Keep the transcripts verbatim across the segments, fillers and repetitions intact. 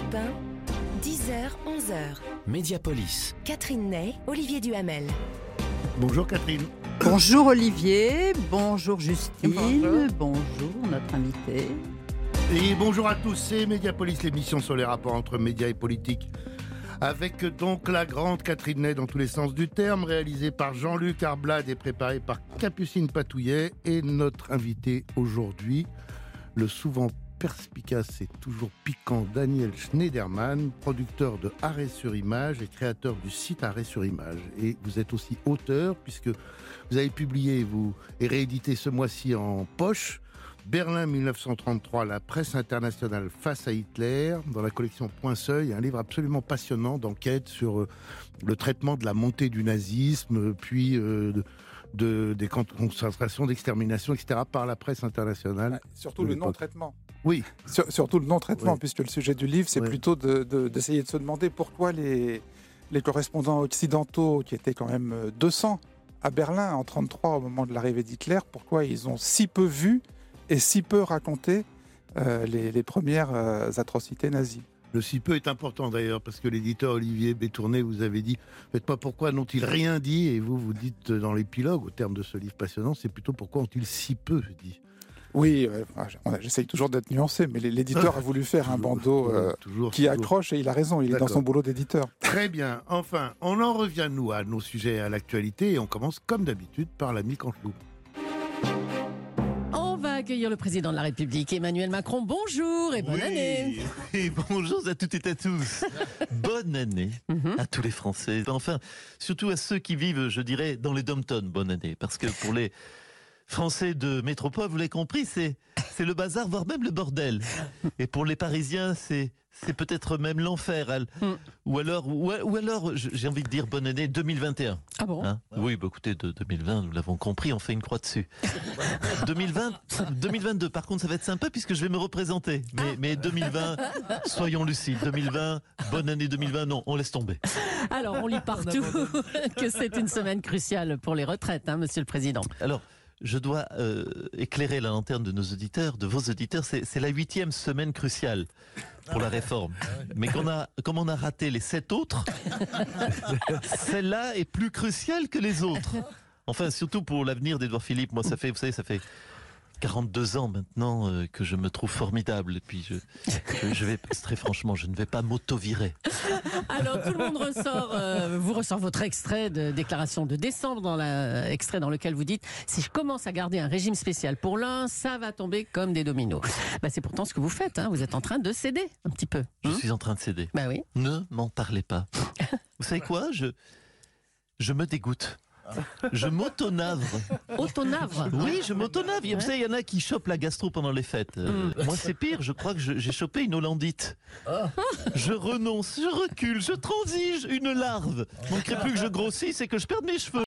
Europe un, dix heures, onze heures. Mediapolis. Catherine Ney, Olivier Duhamel. Bonjour Catherine. Bonjour Olivier, bonjour Justine, Bonjour, bonjour notre invité. Et bonjour à tous, c'est Mediapolis, l'émission sur les rapports entre médias et politique. Avec donc la grande Catherine Ney dans tous les sens du terme, réalisée par Jean-Luc Arblade et préparée par Capucine Patouillet. Et notre invité aujourd'hui, le souvent perspicace et toujours piquant Daniel Schneiderman, producteur de Arrêt sur Image et créateur du site Arrêt sur Image. Et vous êtes aussi auteur, puisque vous avez publié vous, et réédité ce mois-ci en poche Berlin dix-neuf cent trente-trois, la presse internationale face à Hitler, dans la collection Point Seuil, un livre absolument passionnant d'enquête sur euh, le traitement de la montée du nazisme, puis euh, de, de, des camps de concentration, d'extermination, et cetera, par la presse internationale. Ouais, surtout le non-traitement. Oui. Sur, surtout le non-traitement, Oui. puisque le sujet du livre, c'est Oui. plutôt de, de, d'essayer de se demander pourquoi les, les correspondants occidentaux, qui étaient quand même deux cents à Berlin en trente-trois au moment de l'arrivée d'Hitler, pourquoi ils ont si peu vu et si peu raconté euh, les, les premières euh, atrocités nazies. Le si peu est important d'ailleurs, parce que l'éditeur Olivier Bétourné vous avait dit « Faites pas pourquoi n'ont-ils rien dit ?» Et vous, vous dites dans l'épilogue, au terme de ce livre passionnant, c'est plutôt « Pourquoi ont-ils si peu dit ?» Oui, euh, j'essaye toujours d'être nuancé, mais l'éditeur a voulu faire un bandeau euh, toujours, qui toujours. accroche, et il a raison, il D'accord. est dans son boulot d'éditeur. Très bien. Enfin, on en revient, nous, à nos sujets, à l'actualité, et on commence, comme d'habitude, par l'ami Canteloup. On va accueillir le président de la République, Emmanuel Macron. Bonjour et bonne Oui. année. Et bonjour à toutes et à tous. Bonne année Mhm. à tous les Français. Enfin, surtout à ceux qui vivent, je dirais, dans les dom-toms. Bonne année. Parce que pour les Français de métropole, vous l'avez compris, c'est, c'est le bazar, voire même le bordel. Et pour les Parisiens, c'est, c'est peut-être même l'enfer. Elle- Mm. Ou alors, ou, ou alors, je- j'ai envie de dire bonne année deux mille vingt et un. Ah bon Hein oui, bah écoutez, de deux mille vingt, nous l'avons compris, on fait une croix dessus. deux mille vingt, deux mille vingt-deux, par contre, ça va être sympa puisque je vais me représenter. Mais, mais deux mille vingt, soyons lucides. deux mille vingt, bonne année deux mille vingt, non, on laisse tomber. Alors, on lit partout que c'est une semaine cruciale pour les retraites, hein, monsieur le président. Alors, je dois euh, éclairer la lanterne de nos auditeurs, de vos auditeurs. C'est, c'est la huitième semaine cruciale pour la réforme. Mais qu'on a, comme on a raté les sept autres, celle-là est plus cruciale que les autres. Enfin, surtout pour l'avenir d'Édouard Philippe. Moi, ça fait, vous savez, ça fait quarante-deux ans maintenant euh, que je me trouve formidable. Et puis, je, je, je vais, très franchement, je ne vais pas m'auto-virer. Alors, tout le monde ressort, euh, vous ressort votre extrait de déclaration de décembre, dans la, extrait dans lequel vous dites « Si je commence à garder un régime spécial pour l'un, ça va tomber comme des dominos. » Bah, c'est pourtant ce que vous faites, hein, vous êtes en train de céder un petit peu. Je Hein suis en train de céder. Bah oui. Ne m'en parlez pas. Vous savez quoi, je, je me dégoûte. Je m'auto-navre. Autonavre. Oui, je m'auto-navre. Vous savez, il y en a qui chopent la gastro pendant les fêtes. Euh, Moi, c'est pire. Je crois que je- j'ai chopé une hollandite. Je renonce, je recule, je transige. Une larve. Il manquerait plus que je grossisse et que je perde mes cheveux.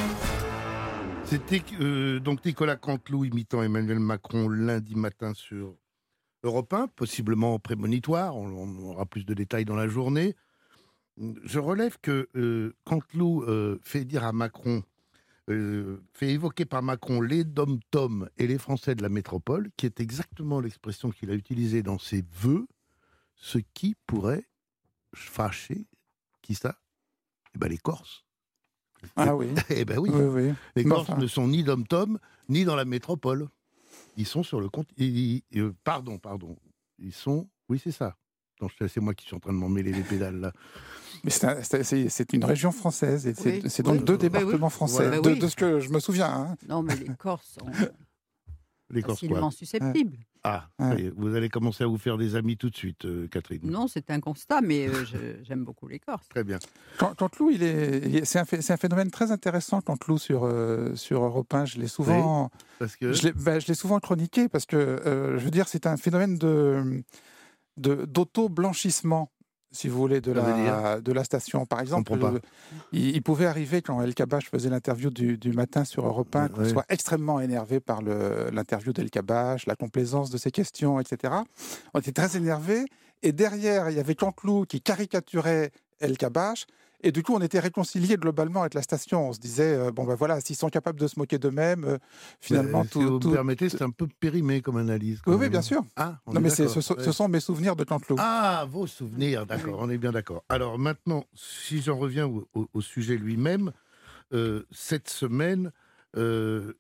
C'était euh, donc Nicolas Canteloup imitant Emmanuel Macron lundi matin sur Europe un, possiblement prémonitoire, on, on aura plus de détails dans la journée. Je relève que euh, Canteloup euh, fait dire à Macron, euh, fait évoquer par Macron les dom-toms et les Français de la métropole, qui est exactement l'expression qu'il a utilisée dans ses vœux, ce qui pourrait fâcher, qui ça ? Eh ben les Corses. Ah oui, Eh ben oui. oui, oui. Les Mais Corses enfin- ne sont ni dom-tom, ni dans la métropole. Ils sont sur le compte. ils- ils- euh, pardon, pardon. Ils sont. Oui, c'est ça. Non, c'est c'est moi qui suis en train de m'emmêler les pédales là. Mais c'est, un- c'est- c'est- c'est une région française, et c'est, Oui, c'est donc oui. deux Bah oui. départements français, Voilà. de, Bah oui. de ce que je me souviens. Hein. Non, mais les Corses sont Les Corses quoi. facilement susceptibles. Ah, Ouais. ça y est, vous allez commencer à vous faire des amis tout de suite, euh, Catherine. Non, c'est un constat, mais euh, je- j'aime beaucoup les Corses. Très bien. Quand, Canteloup, il est, il est- c'est, un, phé- c'est un phénomène très intéressant, Canteloup, sur, euh, sur Europe un. Je l'ai souvent, Parce que. je l'ai, ben, je l'ai souvent chroniqué, parce que, euh, je veux dire, c'est un phénomène de, de, d'auto-blanchissement, si vous voulez, de Ça veut la, de la station. Par exemple, comprends pas. le- il, il pouvait arriver, quand El Kabbach faisait l'interview du, du matin sur Europe un, qu'on Ouais. soit extrêmement énervé par le, l'interview d'El Kabbach, la complaisance de ses questions, et cetera. On était très énervés. Et derrière, il y avait Canteloup qui caricaturait El Kabbach. Et du coup, on était réconciliés globalement avec la station. On se disait, euh, bon ben voilà, s'ils sont capables de se moquer d'eux-mêmes, euh, finalement, Mais, tout... si vous tout- me permettez, c'est un peu périmé comme analyse. quand Oui, oui, même. bien sûr. Ah, on Non, est mais c'est- d'accord. ce, sont- Ouais. ce sont mes souvenirs de Canteloup. Ah, vos souvenirs, d'accord, on est bien d'accord. Alors maintenant, si j'en reviens au, au- au sujet lui-même, euh, cette semaine, euh,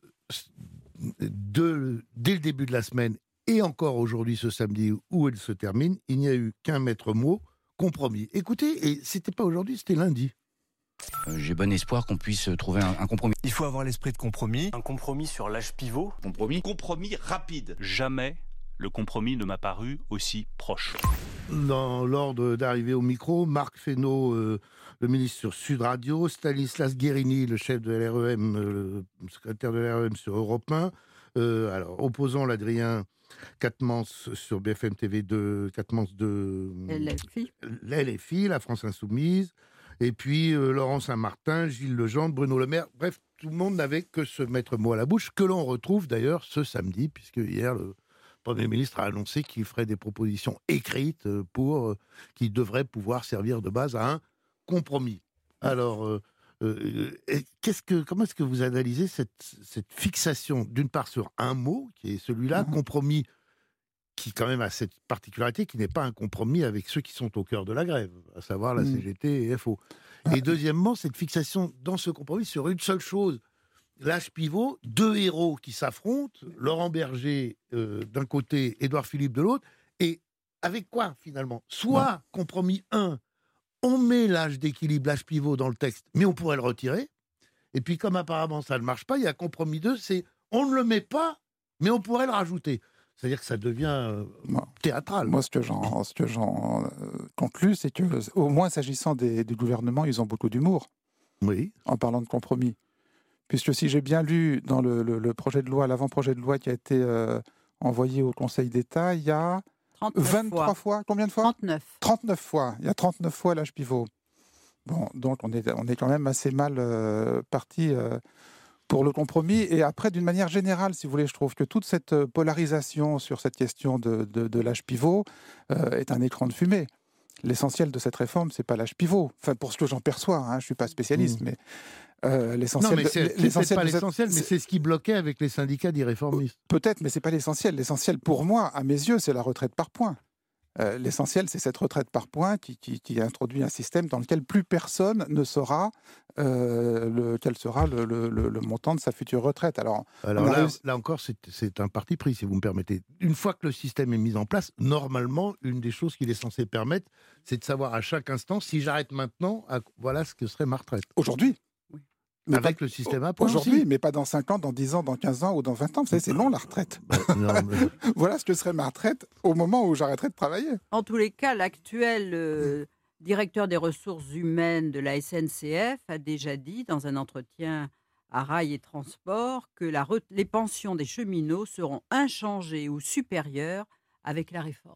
de- dès le début de la semaine et encore aujourd'hui, ce samedi où elle se termine, il n'y a eu qu'un maître mot, compromis. Écoutez, et c'était pas aujourd'hui, c'était lundi. Euh, J'ai bon espoir qu'on puisse trouver un, un compromis. Il faut avoir l'esprit de compromis. Un compromis sur l'âge pivot. Compromis. Compromis rapide. Jamais le compromis ne m'a paru aussi proche. Dans l'ordre d'arriver au micro, Marc Fesneau, euh, le ministre sur Sud Radio, Stanislas Guérini, le chef de l'R E M, euh, le secrétaire de l'R E M sur Europe un, euh, alors opposant l'Adrien Quatmans sur B F M T V deux, Quatmans de L F I. L F I, la France Insoumise, et puis euh, Laurent Saint-Martin, Gilles Legendre, Bruno Le Maire, bref, tout le monde n'avait que ce maître mot à la bouche, que l'on retrouve d'ailleurs ce samedi, puisque hier, le Premier ministre a annoncé qu'il ferait des propositions écrites pour, euh, qui devraient pouvoir servir de base à un compromis. Alors, euh, euh, qu'est-ce que, comment est-ce que vous analysez cette, cette fixation, d'une part sur un mot, qui est celui-là, Mhm. compromis, qui quand même a cette particularité, qui n'est pas un compromis avec ceux qui sont au cœur de la grève, à savoir la Mhm. C G T et F O. Et deuxièmement, cette fixation dans ce compromis sur une seule chose, l'âge pivot, deux héros qui s'affrontent, Laurent Berger euh, d'un côté, Édouard Philippe de l'autre, et avec quoi finalement? Soit compromis un, on met l'âge d'équilibre, l'âge pivot dans le texte, mais on pourrait le retirer. Et puis comme apparemment ça ne marche pas, il y a compromis deux, c'est on ne le met pas, mais on pourrait le rajouter. C'est-à-dire que ça devient euh, Moi- théâtral. Moi, ce que j'en, ce que j'en euh, conclus, c'est que, au moins s'agissant des, du gouvernement, ils ont beaucoup d'humour Oui. en parlant de compromis. Puisque si j'ai bien lu dans le, le- le projet de loi, l'avant-projet de loi qui a été euh, envoyé au Conseil d'État, il y a trente-neuf vingt-trois fois. fois. Combien de fois trente-neuf. trente-neuf fois. Il y a trente-neuf fois l'âge pivot. Bon, donc on est, on est quand même assez mal euh, parti euh, pour le compromis. Et après, d'une manière générale, si vous voulez, je trouve que toute cette euh, polarisation sur cette question de, de, de l'âge pivot euh, est un écran de fumée. L'essentiel de cette réforme, c'est pas l'âge pivot. Enfin, pour ce que j'en perçois, hein, je ne suis pas spécialiste, Mmh. mais euh, Non, l'essentiel... mais de- c'est, c'est peut-être l'essentiel pas de cette- l'essentiel, mais c'est- c'est ce qui bloquait avec les syndicats d'irréformistes. Peut-être, mais c'est pas l'essentiel. L'essentiel, pour moi, à mes yeux, c'est la retraite par points. Euh, l'essentiel, c'est cette retraite par points qui, qui, qui introduit un système dans lequel plus personne ne saura euh, le, quel sera le, le- le- le montant de sa future retraite. Alors, Alors on a là, réussi- là encore, c'est, c'est un parti pris, si vous me permettez. Une fois que le système est mis en place, normalement, une des choses qu'il est censé permettre, c'est de savoir à chaque instant, si j'arrête maintenant, à- voilà ce que serait ma retraite. aujourd'hui, mais Avec pas- le système à points aujourd'hui, aussi. mais pas dans cinq ans, dans dix ans, dans quinze ans ou dans vingt ans. Vous savez, c'est long la retraite. Bah, non, mais- Voilà ce que serait ma retraite au moment où j'arrêterai de travailler. En tous les cas, l'actuel euh, directeur des ressources humaines de la S N C F a déjà dit dans un entretien à Rail et Transport que la re- les pensions des cheminots seront inchangées ou supérieures avec la réforme.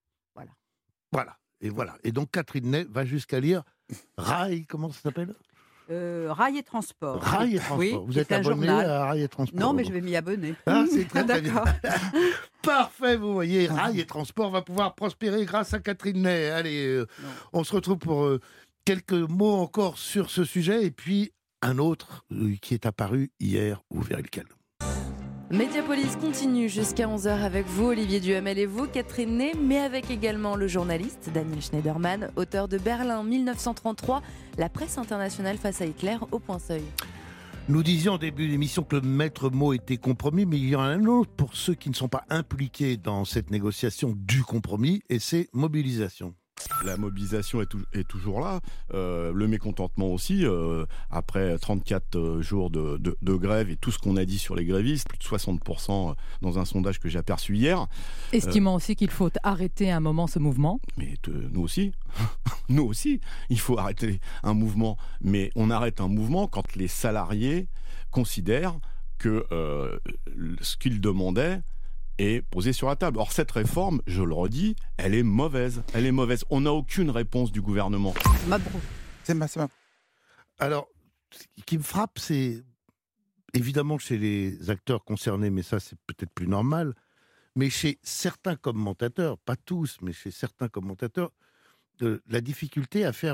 voilà. Et voilà. Et donc, Catherine Ney va jusqu'à lire Rail, comment ça s'appelle Euh, Rail et Transport. Rail et Transport. Oui, vous c'est êtes un abonné journal. à Rail et Transport? Non, mais je vais m'y abonner. Ah, c'est très, très bien. D'accord. Parfait, vous voyez, Rail et Transport va pouvoir prospérer grâce à Catherine Ney. Allez, euh, Non. on se retrouve pour euh, quelques mots encore sur ce sujet, et puis un autre euh, qui est apparu hier, vous verrez lequel. Mediapolis continue jusqu'à onze heures avec vous, Olivier Duhamel et vous, Catherine Ney, mais avec également le journaliste Daniel Schneiderman, auteur de Berlin mille neuf cent trente-trois, la presse internationale face à Hitler au point seuil. Nous disions au début de l'émission que le maître mot était compromis, mais il y en a un autre pour ceux qui ne sont pas impliqués dans cette négociation du compromis, et c'est mobilisation. La mobilisation est, tou- est toujours là, euh, le mécontentement aussi, euh, après trente-quatre jours de, de, de grève et tout ce qu'on a dit sur les grévistes, plus de soixante pour cent dans un sondage que j'ai aperçu hier. Estimant aussi qu'il faut arrêter un moment ce mouvement. Mais te- nous aussi, nous aussi, il faut arrêter un mouvement, mais on arrête un mouvement quand les salariés considèrent que euh, ce qu'ils demandaient est posé sur la table. Or, cette réforme, je le redis, elle est mauvaise. Elle est mauvaise. On n'a aucune réponse du gouvernement. Mabrouk. C'est ma, c'est ma- Alors, ce qui me frappe, c'est évidemment chez les acteurs concernés, mais ça c'est peut-être plus normal, mais chez certains commentateurs, pas tous, mais chez certains commentateurs, euh, la difficulté à faire euh,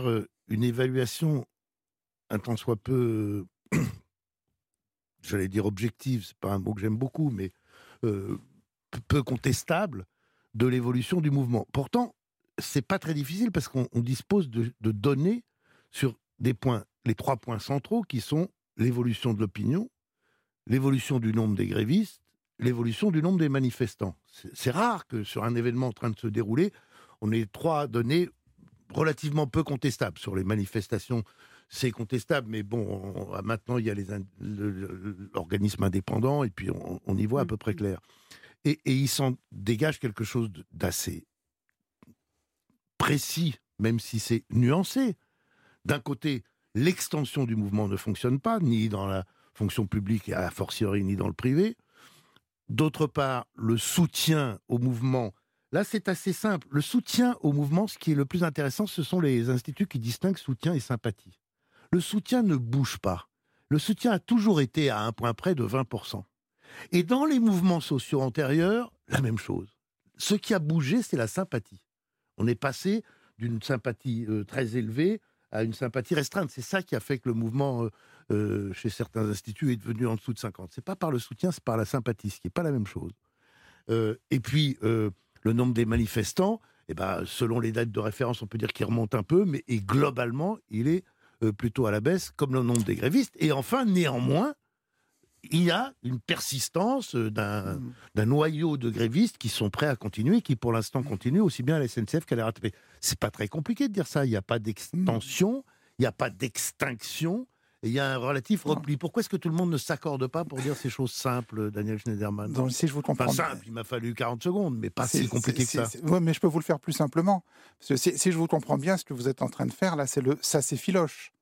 une évaluation un tant soit peu, euh, j'allais dire objective, c'est pas un mot que j'aime beaucoup, mais euh, peu contestable de l'évolution du mouvement. Pourtant, c'est pas très difficile parce qu'on on dispose de, de données sur des points, les trois points centraux qui sont l'évolution de l'opinion, l'évolution du nombre des grévistes, l'évolution du nombre des manifestants. C'est, c'est rare que sur un événement en train de se dérouler, on ait trois données relativement peu contestables. Sur les manifestations, c'est contestable, mais bon, on, maintenant il y a les, le, le, l'organisme indépendant et puis on, on y voit à peu près clair. Et, et il s'en dégage quelque chose d'assez précis, même si c'est nuancé. D'un côté, l'extension du mouvement ne fonctionne pas, ni dans la fonction publique et à fortiori, ni dans le privé. D'autre part, le soutien au mouvement, là c'est assez simple. Le soutien au mouvement, ce qui est le plus intéressant, ce sont les instituts qui distinguent soutien et sympathie. Le soutien ne bouge pas. Le soutien a toujours été à un point près de vingt pour cent. Et dans les mouvements sociaux antérieurs, la même chose. Ce qui a bougé, c'est la sympathie. On est passé d'une sympathie euh, très élevée à une sympathie restreinte. C'est ça qui a fait que le mouvement, euh, euh, chez certains instituts, est devenu en dessous de cinquante. C'est pas par le soutien, c'est par la sympathie, ce qui n'est pas la même chose. Euh, et puis, euh, le nombre des manifestants, eh ben, selon les dates de référence, on peut dire qu'il remonte un peu, mais et globalement, il est euh, plutôt à la baisse, comme le nombre des grévistes. Et enfin, néanmoins, il y a une persistance d'un, d'un noyau de grévistes qui sont prêts à continuer, qui pour l'instant continuent aussi bien à la S N C F qu'à la R A T P. C'est pas très compliqué de dire ça. Il n'y a pas d'extension, il n'y a pas d'extinction, et il y a un relatif repli. Pourquoi est-ce que tout le monde ne s'accorde pas pour dire ces choses simples, Daniel Schneiderman? Donc, si je vous comprends, enfin, simple, il m'a fallu quarante secondes, mais pas si compliqué c'est, que ça. C'est, c'est, ouais, mais je peux vous le faire plus simplement. Parce que si, si je vous comprends bien, ce que vous êtes en train de faire, là, c'est le ça s'effiloche.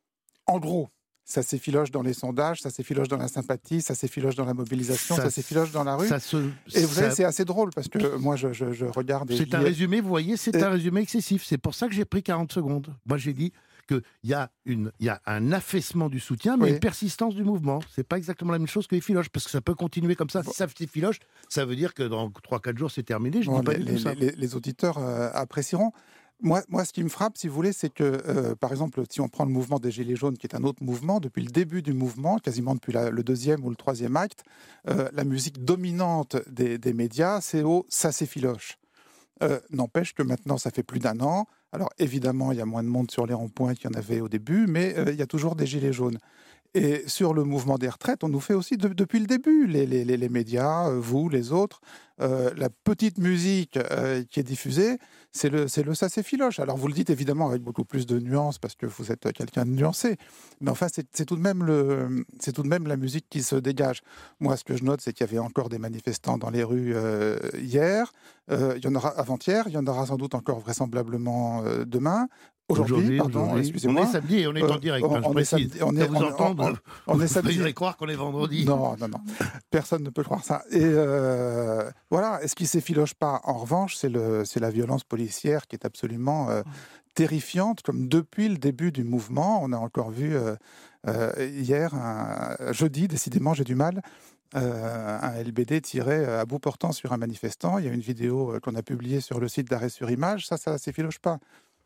En gros. Ça s'effiloche dans les sondages, ça s'effiloche dans la sympathie, ça s'effiloche dans la mobilisation, ça, ça s'effiloche dans la rue. Se, et vous ça, savez, c'est assez drôle parce que moi, je, je, je regarde... C'est un résumé, vous voyez, c'est et... un résumé excessif. C'est pour ça que j'ai pris quarante secondes. Moi, j'ai dit qu'il y, y a un affaissement du soutien, mais oui. une persistance du mouvement. C'est pas exactement la même chose que l'effiloche, parce que ça peut continuer comme ça. Bon. Si ça s'effiloche, ça veut dire que dans trois quatre jours, c'est terminé. Je bon, dis pas les, tout ça. Les, les auditeurs euh, apprécieront. Moi, moi, ce qui me frappe, si vous voulez, c'est que, euh, par exemple, si on prend le mouvement des Gilets jaunes, qui est un autre mouvement, depuis le début du mouvement, quasiment depuis la, le deuxième ou le troisième acte, euh, la musique dominante des, des médias, c'est au « ça s'effiloche ». Euh, n'empêche que maintenant, ça fait plus d'un an. Alors, évidemment, il y a moins de monde sur les ronds-points qu'il y en avait au début, mais euh, il y a toujours des Gilets jaunes. Et sur le mouvement des retraites, on nous fait aussi de, depuis le début, les, les, les médias, vous, les autres, euh, la petite musique euh, qui est diffusée, c'est le, c'est le ça s'effiloche. Alors vous le dites évidemment avec beaucoup plus de nuances parce que vous êtes quelqu'un de nuancé, mais enfin c'est, c'est, tout de même le, c'est tout de même la musique qui se dégage. Moi, ce que je note, c'est qu'il y avait encore des manifestants dans les rues euh, hier, euh, il y en aura avant-hier, il y en aura sans doute encore vraisemblablement euh, demain. Aujourd'hui, aujourd'hui, pardon, aujourd'hui. excusez-moi. On est samedi et on est en direct. Euh, hein, on, je est samedi, on est vous entendre, on, on, on est samedi. Vous croire qu'on est vendredi. Non, non, non. Personne ne peut croire ça. Et euh, voilà. Et ce qui s'effiloche pas, en revanche, c'est, le, c'est la violence policière qui est absolument euh, terrifiante. Comme depuis le début du mouvement, on a encore vu euh, euh, hier, un, jeudi, décidément, j'ai du mal. Euh, un L B D tiré à bout portant sur un manifestant. Il y a une vidéo qu'on a publiée sur le site d'Arrêt sur Image. Ça, ça s'effiloche pas.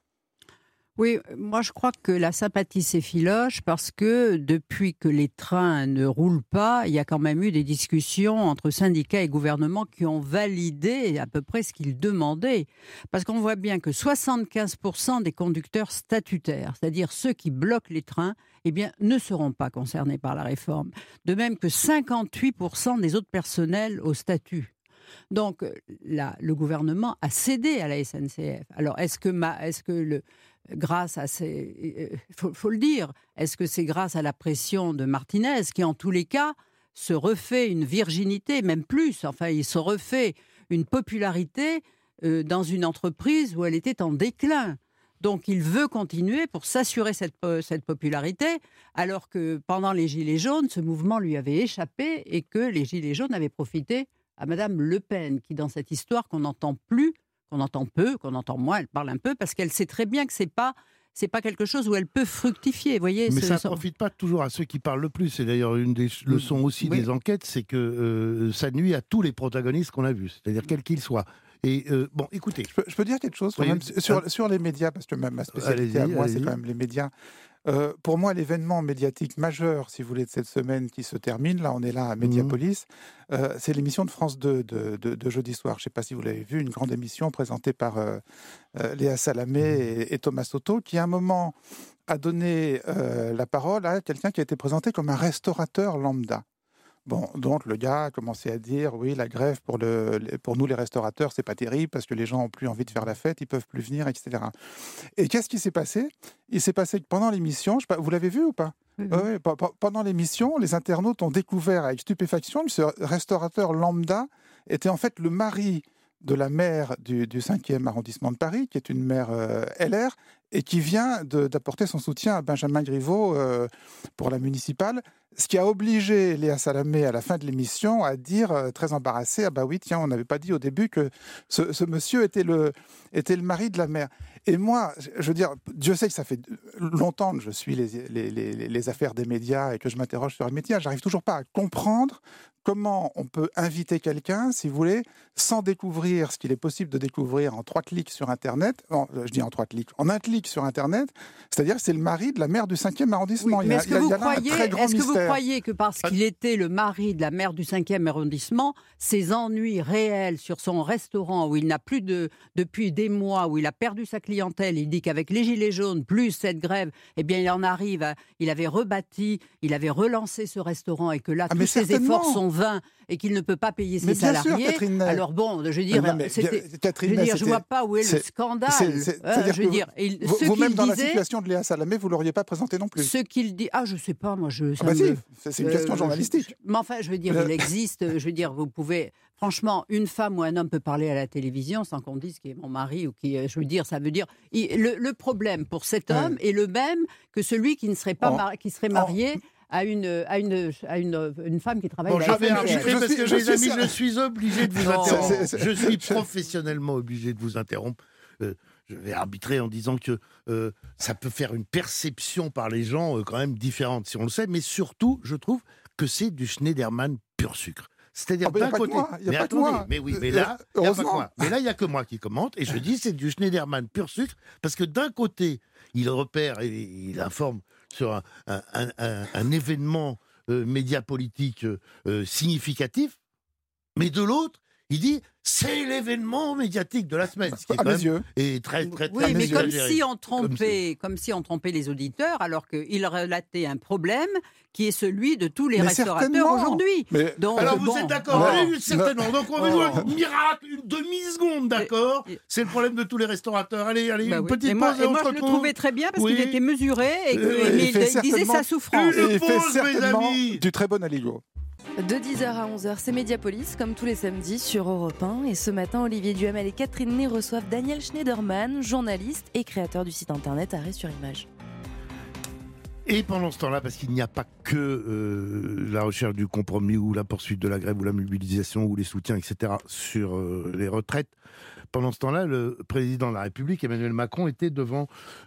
Oui, moi je crois que la sympathie s'effiloche parce que depuis que les trains ne roulent pas, il y a quand même eu des discussions entre syndicats et gouvernement qui ont validé à peu près ce qu'ils demandaient. Parce qu'on voit bien que soixante-quinze pour cent des conducteurs statutaires, c'est-à-dire ceux qui bloquent les trains, eh bien, ne seront pas concernés par la réforme. De même que cinquante-huit pour cent des autres personnels au statut. Donc là, le gouvernement a cédé à la S N C F. Alors est-ce que, ma, est-ce que le... grâce à ces... Il faut, faut le dire, est-ce que c'est grâce à la pression de Martinez qui, en tous les cas, se refait une virginité, même plus, enfin, il se refait une popularité euh, dans une entreprise où elle était en déclin. Donc, il veut continuer pour s'assurer cette, cette popularité, alors que pendant les Gilets jaunes, ce mouvement lui avait échappé et que les Gilets jaunes avaient profité à Madame Le Pen, qui, dans cette histoire qu'on n'entend plus, qu'on entend peu, qu'on entend moins, elle parle un peu, parce qu'elle sait très bien que c'est pas, c'est pas quelque chose où elle peut fructifier. Voyez, mais ce, ça ne ce... profite pas toujours à ceux qui parlent le plus. C'est d'ailleurs une des leçons aussi oui. des enquêtes, c'est que euh, ça nuit à tous les protagonistes qu'on a vus, c'est-à-dire quels qu'ils soient. Et euh, bon, écoutez. Je peux, je peux dire quelque chose Oui, même, oui. sur, sur les médias, parce que ma, ma spécialité à Allez-y, moi, c'est allez-y. quand même les médias. Euh, pour moi, l'événement médiatique majeur, si vous voulez, de cette semaine qui se termine, là, on est là à Mediapolis, mmh. euh, c'est l'émission de France deux de, de, de jeudi soir. Je ne sais pas si vous l'avez vu, une grande émission présentée par euh, euh, Léa Salamé et, et Thomas Soto, qui à un moment a donné euh, la parole à quelqu'un qui a été présenté comme un restaurateur lambda. Bon, donc le gars a commencé à dire oui, la grève pour, le, pour nous les restaurateurs, c'est pas terrible parce que les gens ont plus envie de faire la fête, ils peuvent plus venir, et cetera. Et qu'est-ce qui s'est passé ? Il s'est passé que pendant l'émission, je sais pas, vous l'avez vu ou pas ? Oui, oui. Ouais, p- p- pendant l'émission, les internautes ont découvert avec stupéfaction que ce restaurateur lambda était en fait le mari de la maire du, du cinquième arrondissement de Paris, qui est une maire euh, L R, et qui vient de, d'apporter son soutien à Benjamin Griveaux euh, pour la municipale, ce qui a obligé Léa Salamé, à la fin de l'émission, à dire, euh, très embarrassée, « Ah bah oui, tiens, on n'avait pas dit au début que ce, ce monsieur était le, était le mari de la maire. » Et moi, je veux dire, Dieu sait que ça fait longtemps que je suis les, les, les, les affaires des médias et que je m'interroge sur les médias, j'arrive toujours pas à comprendre comment on peut inviter quelqu'un, si vous voulez, sans découvrir ce qu'il est possible de découvrir en trois clics sur Internet. Non, je dis en trois clics, en un clic sur Internet. C'est-à-dire que c'est le mari de la maire du cinquième arrondissement. Oui, il y mais a, est-ce il y a, que, vous, il y a là croyez, un très grand est-ce que vous mystère. croyez que parce qu'il était le mari de la maire du cinquième arrondissement, ses ennuis réels sur son restaurant où il n'a plus de depuis des mois, où il a perdu sa clientèle, il dit qu'avec les gilets jaunes plus cette grève, eh bien il en arrive, à, il avait rebâti, il avait relancé ce restaurant et que là Ah, tous ses efforts sont vains et qu'il ne peut pas payer ses mais bien salariés. Sûr, Catherine Ney. Alors bon, je veux dire, non, mais, c'était, Catherine je veux Ney, dire, je vois pas où est, c'est, le scandale. C'est, c'est, euh, je veux que dire, il, vous, ce vous-même qu'il dans disait, la situation de Léa Salamé, vous l'auriez pas présenté non plus. Ce qu'il dit, ah je sais pas, moi je. Ah bah me... si, c'est une question euh, journalistique. Je, mais enfin, je veux dire, il existe. Je veux dire, vous pouvez. Franchement, une femme ou un homme peut parler à la télévision sans qu'on dise qui est mon mari ou qui. Je veux dire, ça veut dire. Il, le, le problème pour cet homme ouais. est le même que celui qui ne serait pas, oh. mar... qui serait marié. Oh. À une, à, une, à une, une femme qui travaille bon, à la je vais arbitrer parce que, je mes suis, amis, je suis obligé de vous non, interrompre. c'est, c'est, je suis professionnellement obligé de vous interrompre. Euh, je vais arbitrer en disant que euh, ça peut faire une perception par les gens euh, quand même différente, si on le sait. Mais surtout, je trouve que c'est du Schneiderman pur sucre. C'est-à-dire oh, d'un côté, il mais attendez, mais oui, mais là, il n'y a pas que moi. Mais là, il y a que moi qui commente, et je dis c'est du Schneiderman pur sucre, parce que d'un côté, il repère et il informe sur un, un, un, un événement euh, média politique euh, significatif, mais de l'autre, il dit c'est l'événement médiatique de la semaine, ce qui est quand même yeux. Et très très très. Oui, mais comme si, on comme, trompait, comme si on trompait les auditeurs, alors qu'il relatait un problème qui est celui de tous les mais restaurateurs aujourd'hui. Mais... Donc, alors bon, vous êtes d'accord non, oui, certainement. Donc on va oh. jouer un miracle, une demi-seconde, d'accord. C'est le problème de tous les restaurateurs. Allez, allez, bah une oui. petite et pause. Moi, et et on moi se je le retrouve. trouvais très bien parce oui. qu'il était mesuré et, que, euh, mais il, il, il disait sa souffrance. Une il pause, fait certainement mes amis. du très bon aligot. De dix heures à onze heures, c'est Mediapolis, comme tous les samedis sur Europe un. Et ce matin, Olivier Duhamel et Catherine Ney reçoivent Daniel Schneiderman, journaliste et créateur du site internet Arrêt sur Image. Et pendant ce temps-là, parce qu'il n'y a pas que euh, la recherche du compromis ou la poursuite de la grève ou la mobilisation ou les soutiens, et cetera sur euh, les retraites, pendant ce temps-là, le président de la République, Emmanuel Macron, était devant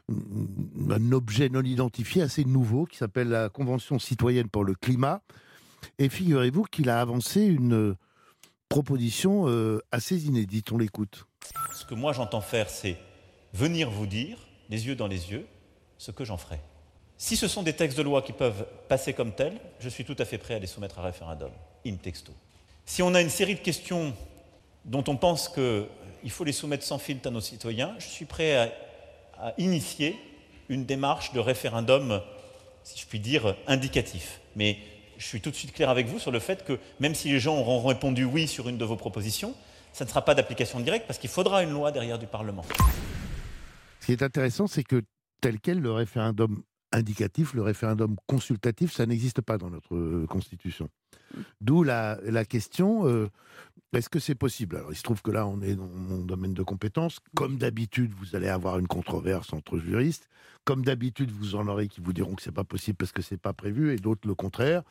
un objet non identifié assez nouveau qui s'appelle la Convention citoyenne pour le climat. Et figurez-vous qu'il a avancé une proposition euh, assez inédite. On l'écoute. Ce que moi j'entends faire, c'est venir vous dire, les yeux dans les yeux, ce que j'en ferai. Si ce sont des textes de loi qui peuvent passer comme tels, je suis tout à fait prêt à les soumettre à référendum, in texto. Si on a une série de questions dont on pense qu'il faut les soumettre sans filtre à nos citoyens, je suis prêt à, à initier une démarche de référendum, si je puis dire, indicatif. Mais je suis tout de suite clair avec vous sur le fait que même si les gens auront répondu oui sur une de vos propositions, ça ne sera pas d'application directe parce qu'il faudra une loi derrière du Parlement. Ce qui est intéressant, c'est que tel quel, le référendum indicatif, le référendum consultatif, ça n'existe pas dans notre euh, Constitution. D'où la, la question, euh, est-ce que c'est possible ? Alors il se trouve que là, on est dans mon domaine de compétences. Comme d'habitude, vous allez avoir une controverse entre juristes. Comme d'habitude, vous en aurez qui vous diront que c'est pas possible parce que c'est pas prévu, et d'autres le contraire.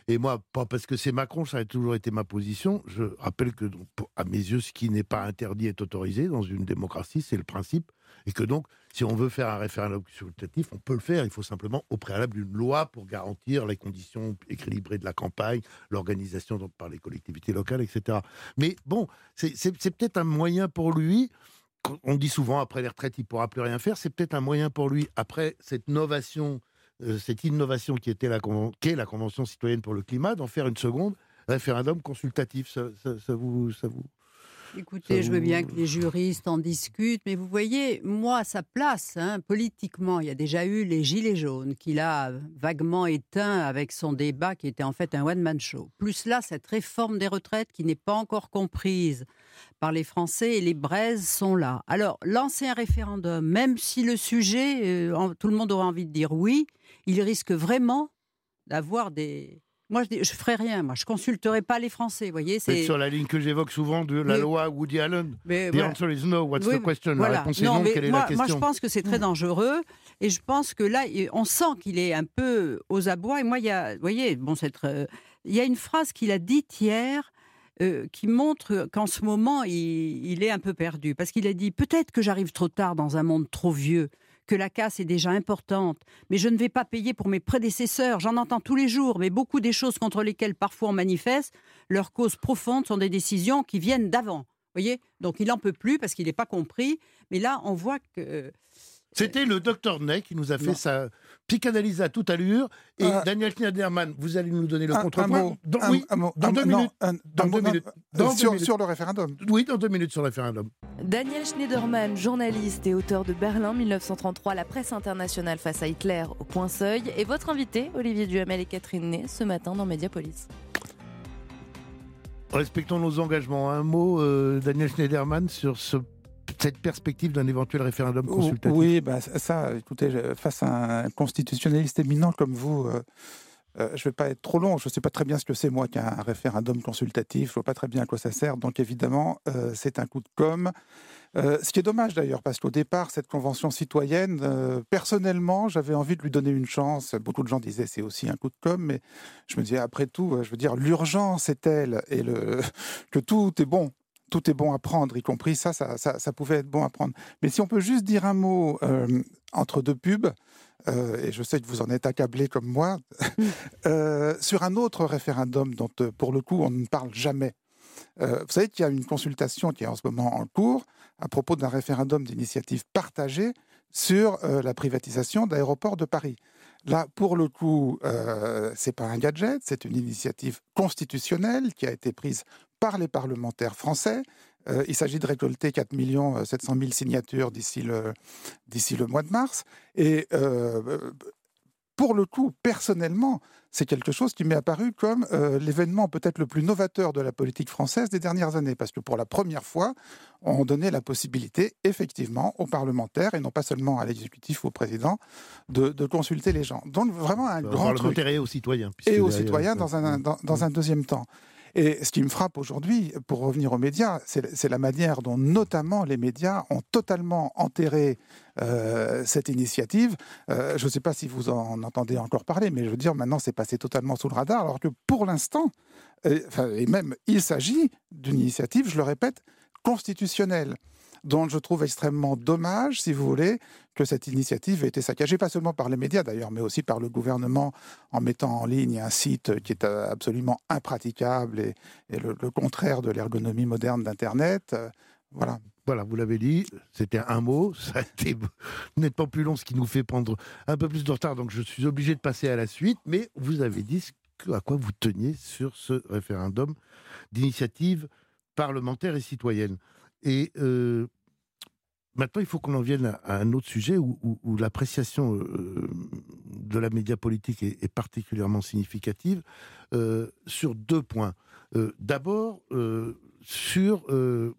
Et moi, pas parce que c'est Macron, ça a toujours été ma position. Je rappelle que, donc, pour- à mes yeux, ce qui n'est pas interdit est autorisé dans une démocratie, c'est le principe. Et que donc, si on veut faire un référendum consultatif, on peut le faire. Il faut simplement, au préalable, une loi pour garantir les conditions équilibrées de la campagne, l'organisation donc, par les collectivités locales, et cetera. Mais bon, c'est c'est- c'est peut-être un moyen pour lui. On dit souvent, après les retraites, il ne pourra plus rien faire. C'est peut-être un moyen pour lui, après cette novation, euh, cette innovation qui était la, conven- qu'est la Convention citoyenne pour le climat, d'en faire une seconde référendum consultatif. Ça, ça- ça vous, ça vous... Écoutez, Ça je veux vous- bien que les juristes en discutent, mais vous voyez, moi, à sa place, hein, politiquement, il y a déjà eu les Gilets jaunes, qu'il a vaguement éteint avec son débat qui était en fait un one-man show. Plus là, cette réforme des retraites qui n'est pas encore comprise par les Français et les braises sont là. Alors, lancer un référendum, même si le sujet, euh, en- tout le monde aura envie de dire oui, il risque vraiment d'avoir des... Moi, je ne ferai rien. Moi, je consulterai pas les Français. Vous voyez, C'est c'est sur la ligne que j'évoque souvent de la Oui. loi Woody Allen. Mais The voilà. answer is no. What's Oui, the question? voilà. La réponse est Non, non. mais Quelle est moi, la question? moi, je pense que c'est très dangereux. Et je pense que là, il- on sent qu'il est un peu aux abois. Et moi, il y a, vous voyez, bon, cette, euh, il y a une phrase qu'il a dite hier euh, qui montre qu'en ce moment, il, il est un peu perdu. Parce qu'il a dit, peut-être que j'arrive trop tard dans un monde trop vieux, que la casse est déjà importante, mais je ne vais pas payer pour mes prédécesseurs. J'en entends tous les jours, mais beaucoup des choses contre lesquelles parfois on manifeste, leurs causes profondes sont des décisions qui viennent d'avant. Vous voyez? Donc il n'en peut plus parce qu'il n'est pas compris. Mais là, on voit que... C'était le docteur Ney qui nous a fait Non. sa psychanalyse à toute allure. Et Euh, Daniel Schneiderman, vous allez nous donner le Un, un contrepoint. mot, Dans, un, oui, un mot, dans un- deux non, minutes. un- Dans un deux mot, minutes. euh, Dans deux sur, minutes. sur le référendum. Oui, dans deux minutes sur le référendum. Daniel Schneiderman, journaliste et auteur de Berlin mille neuf cent trente-trois, la presse internationale face à Hitler au point seuil, et votre invité, Olivier Duhamel et Catherine Ney, ce matin dans Mediapolis. Respectons nos engagements. Un mot, euh, Daniel Schneiderman, sur ce, cette perspective d'un éventuel référendum consultatif. Oui, bah, ça, écoutez, je- face à un constitutionnaliste éminent comme vous, euh, euh, je ne vais pas être trop long. Je ne sais pas très bien ce que c'est, moi, qu'un référendum consultatif. Je ne vois pas très bien à quoi ça sert. Donc, évidemment, euh, c'est un coup de com'. Euh, ce qui est dommage, d'ailleurs, parce qu'au départ, cette convention citoyenne, euh, personnellement, j'avais envie de lui donner une chance. Beaucoup de gens disaient c'est aussi un coup de com', mais je me disais, après tout, euh, je veux dire, l'urgence est telle et le... que tout est bon. Tout est bon à prendre, y compris ça ça, ça, ça pouvait être bon à prendre. Mais si on peut juste dire un mot euh, entre deux pubs, euh, et je sais que vous en êtes accablé comme moi, euh, sur un autre référendum dont, euh, pour le coup, on ne parle jamais. Euh, vous savez qu'il y a une consultation qui est en ce moment en cours à propos d'un référendum d'initiative partagée sur euh, la privatisation d'aéroports de Paris. Là, pour le coup, euh, c'est pas un gadget, c'est une initiative constitutionnelle qui a été prise par les parlementaires français. Euh, il s'agit de récolter quatre millions sept cent mille signatures d'ici le, d'ici le mois de mars. Et euh, pour le coup, personnellement, c'est quelque chose qui m'est apparu comme euh, l'événement peut-être le plus novateur de la politique française des dernières années, parce que pour la première fois, on donnait la possibilité, effectivement, aux parlementaires, et non pas seulement à l'exécutif ou au président, de, de consulter les gens. Donc vraiment un Aux grand truc. parlementaires et aux citoyens. puisque Et aux derrière, citoyens ça- dans un, dans, dans un deuxième temps. Et ce qui me frappe aujourd'hui, pour revenir aux médias, c'est c'est la manière dont notamment les médias ont totalement enterré euh, cette initiative. Euh, je ne sais pas si vous en entendez encore parler, mais je veux dire, maintenant c'est passé totalement sous le radar, alors que pour l'instant, et, enfin, et même il s'agit d'une initiative, je le répète, constitutionnelle, dont je trouve extrêmement dommage, si vous voulez, que cette initiative ait été saccagée, pas seulement par les médias d'ailleurs, mais aussi par le gouvernement en mettant en ligne un site qui est absolument impraticable et, et le, le contraire de l'ergonomie moderne d'Internet. Euh, voilà. Voilà, vous l'avez dit, c'était un mot, ça a été nettement plus long, ce qui nous fait prendre un peu plus de retard, donc je suis obligé de passer à la suite, mais vous avez dit ce que- à quoi vous teniez sur ce référendum d'initiative parlementaire et citoyenne. Et euh, maintenant, il faut qu'on en vienne à, à un autre sujet où, où- où l'appréciation euh, de la média politique est, est particulièrement significative euh, sur deux points. Euh, D'abord, euh, sur euh,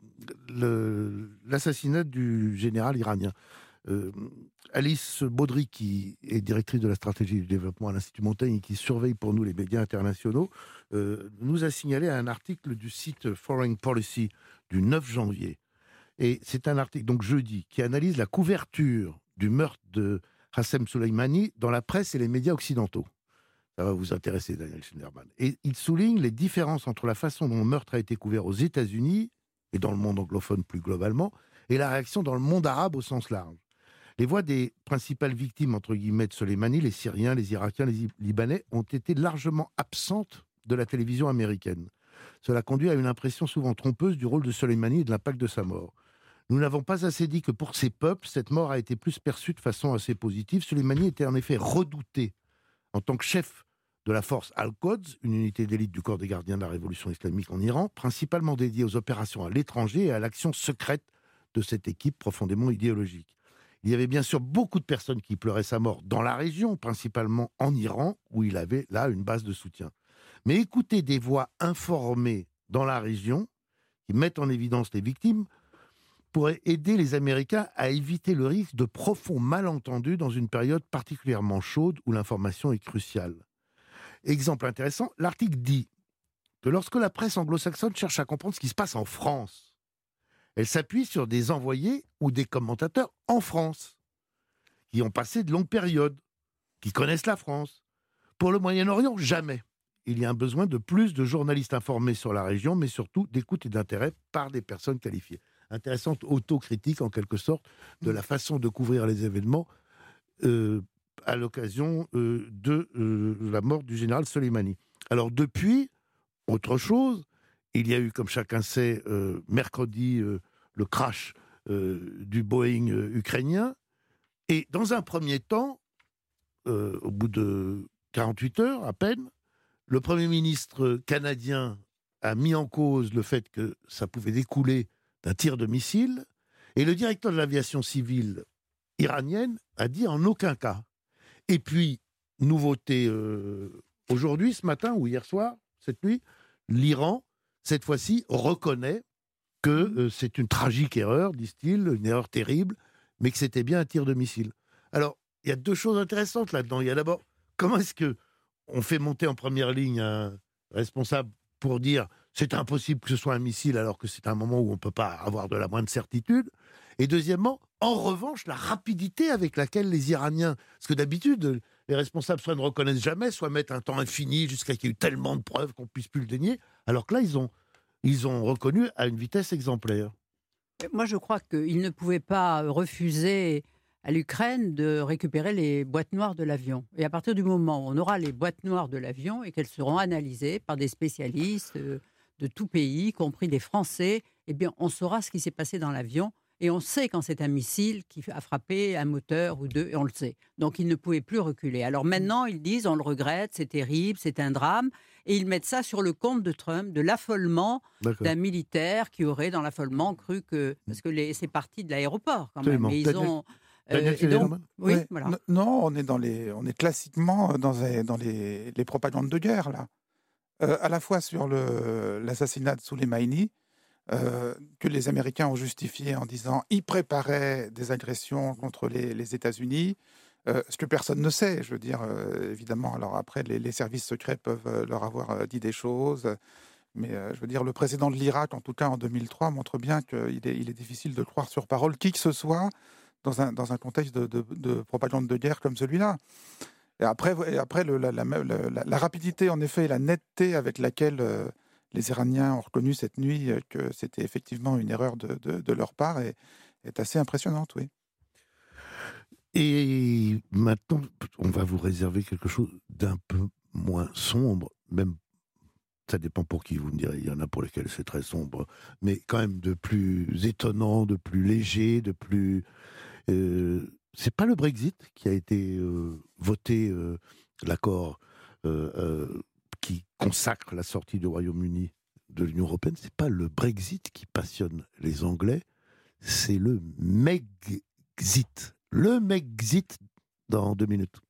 le- l'assassinat du général iranien. Euh, Alice Baudry, qui est directrice de la stratégie du développement à l'Institut Montaigne et qui surveille pour nous les médias internationaux, euh, nous a signalé un article du site Foreign Policy du neuf janvier. Et c'est un article, donc jeudi, qui analyse la couverture du meurtre de Qassem Soleimani dans la presse et les médias occidentaux. Ça va vous intéresser, Daniel Schneiderman. Et il souligne les différences entre la façon dont le meurtre a été couvert aux États-Unis et dans le monde anglophone plus globalement, et la réaction dans le monde arabe au sens large. Les voix des principales victimes, entre guillemets, de Soleimani, les Syriens, les Irakiens, les Libanais, ont été largement absentes de la télévision américaine. Cela conduit à une impression souvent trompeuse du rôle de Soleimani et de l'impact de sa mort. Nous n'avons pas assez dit que pour ces peuples, cette mort a été plus perçue de façon assez positive. Soleimani était en effet redouté en tant que chef de la force Al-Quds, une unité d'élite du corps des gardiens de la révolution islamique en Iran, principalement dédiée aux opérations à l'étranger et à l'action secrète de cette équipe profondément idéologique. Il y avait bien sûr beaucoup de personnes qui pleuraient sa mort dans la région, principalement en Iran, où il avait là une base de soutien. Mais écouter des voix informées dans la région, qui mettent en évidence les victimes, pourrait aider les Américains à éviter le risque de profonds malentendus dans une période particulièrement chaude où l'information est cruciale. Exemple intéressant, l'article dit que lorsque la presse anglo-saxonne cherche à comprendre ce qui se passe en France, elle s'appuie sur des envoyés ou des commentateurs en France, qui ont passé de longues périodes, qui connaissent la France. Pour le Moyen-Orient, jamais. Il y a un besoin de plus de journalistes informés sur la région, mais surtout d'écoute et d'intérêt par des personnes qualifiées. Intéressante autocritique, en quelque sorte, de la façon de couvrir les événements euh, à l'occasion euh, de euh, la mort du général Soleimani. Alors depuis, autre chose, il y a eu, comme chacun sait, euh, mercredi, euh, le crash euh, du Boeing euh, ukrainien. Et dans un premier temps, euh, au bout de quarante-huit heures à peine, le Premier ministre canadien a mis en cause le fait que ça pouvait découler d'un tir de missile. Et le directeur de l'aviation civile iranienne a dit en aucun cas. Et puis, nouveauté euh, aujourd'hui, ce matin ou hier soir, cette nuit, l'Iran, cette fois-ci, reconnaît que euh, c'est une tragique erreur, disent-ils, une erreur terrible, mais que c'était bien un tir de missile. Alors, il y a deux choses intéressantes là-dedans. Il y a d'abord, comment est-ce qu'on fait monter en première ligne un responsable pour dire c'est impossible que ce soit un missile alors que c'est un moment où on ne peut pas avoir de la moindre certitude. Et deuxièmement, en revanche, la rapidité avec laquelle les Iraniens, parce que d'habitude, les responsables soit ne reconnaissent jamais, soit mettent un temps infini jusqu'à qu'il y ait eu tellement de preuves qu'on ne puisse plus le dénier, alors que là, ils ont, ils ont reconnu à une vitesse exemplaire. Moi, je crois qu'ils ne pouvaient pas refuser à l'Ukraine de récupérer les boîtes noires de l'avion. Et à partir du moment où on aura les boîtes noires de l'avion et qu'elles seront analysées par des spécialistes de tout pays, y compris des Français, eh bien, on saura ce qui s'est passé dans l'avion. Et on sait quand c'est un missile qui a frappé un moteur ou deux, et on le sait. Donc, ils ne pouvaient plus reculer. Alors maintenant, ils disent, on le regrette, c'est terrible, c'est un drame. Et ils mettent ça sur le compte de Trump, de l'affolement D'accord. d'un militaire qui aurait, dans l'affolement, cru que... Parce que les, c'est parti de l'aéroport, quand même. Et ils ont... Euh, et donc, oui, ouais, voilà. n- non, on est, dans les, on est classiquement dans, les, dans les, les propagandes de guerre, là. Euh, à la fois sur le, l'assassinat de Soleimani, Euh, que les Américains ont justifié en disant qu'ils préparaient des agressions contre les, les États-Unis, euh, ce que personne ne sait. Je veux dire, euh, évidemment, alors après, les, les services secrets peuvent euh, leur avoir euh, dit des choses, mais euh, je veux dire, le président de l'Irak, en tout cas en deux mille trois, montre bien qu'il est, il est difficile de croire sur parole qui que ce soit dans un, dans un contexte de, de, de propagande de guerre comme celui-là. Et après, et après le, la, la, la, la rapidité, en effet, et la netteté avec laquelle... Euh, les Iraniens ont reconnu cette nuit que c'était effectivement une erreur de, de, de leur part et est assez impressionnante, oui. Et maintenant, on va vous réserver quelque chose d'un peu moins sombre, même, ça dépend pour qui, vous me direz, il y en a pour lesquels c'est très sombre, mais quand même de plus étonnant, de plus léger, de plus... Euh, c'est pas le Brexit qui a été euh, voté, euh, l'accord... Euh, euh, qui consacre la sortie du Royaume-Uni de l'Union européenne, c'est pas le Brexit qui passionne les Anglais, c'est le Megxit. Le Megxit dans deux minutes.